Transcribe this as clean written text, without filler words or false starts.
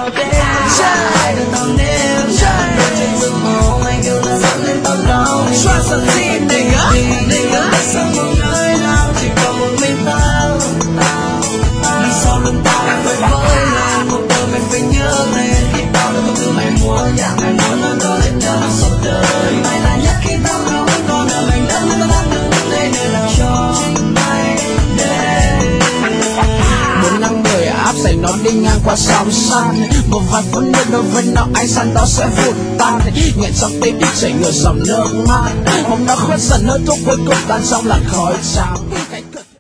đầu tiên trai đừng tao níu đôi trên giấc mộng anh yêu là dẫn lên tóc lòng trust the team nigga sao một nơi nào chỉ còn một mình tao đi sau lưng tao em phải với lên một đời mình phải nhớ lên khi tao được mọi thứ mày muốn mày muốn nó đó lên cho nó suốt đời mày là nhất khi tao không còn ở mình đất tao đang đứng đây nơi nào cho mày đến 4-5-10 áp dành nó đi ngang qua sóng săn một vài phút nữa đối với nó ánh sáng đó sẽ vụt tan nghẹn trong tim chảy ngược dòng nước mắt hôm đó khuất dần hơi thuốc cuối cùng tan trong làn khói trắng.